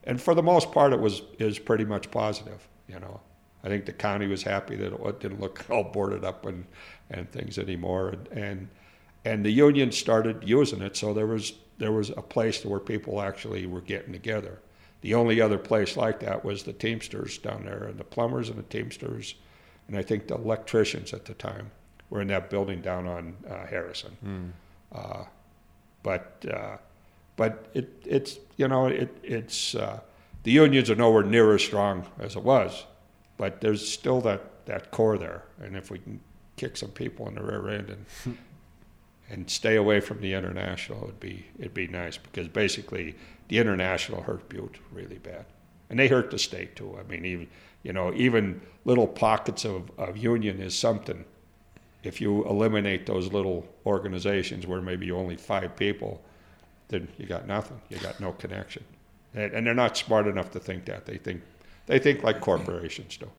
and for the most part, it was pretty much positive. I think the county was happy that it didn't look all boarded up and things anymore, and the union started using it. So there was a place where people actually were getting together. The only other place like that was the Teamsters down there, and the plumbers and the Teamsters, and I think the electricians at the time were in that building down on Harrison. But it's the unions are nowhere near as strong as it was, but there's still that core there, and if we can kick some people in the rear end and stay away from the International, it'd be nice, because basically the International hurt Butte really bad, and they hurt the state too. I mean, even little pockets of union is something. If you eliminate those little organizations where maybe only 5 people, then you got nothing. You got no connection, and they're not smart enough to think that. They think like corporations do.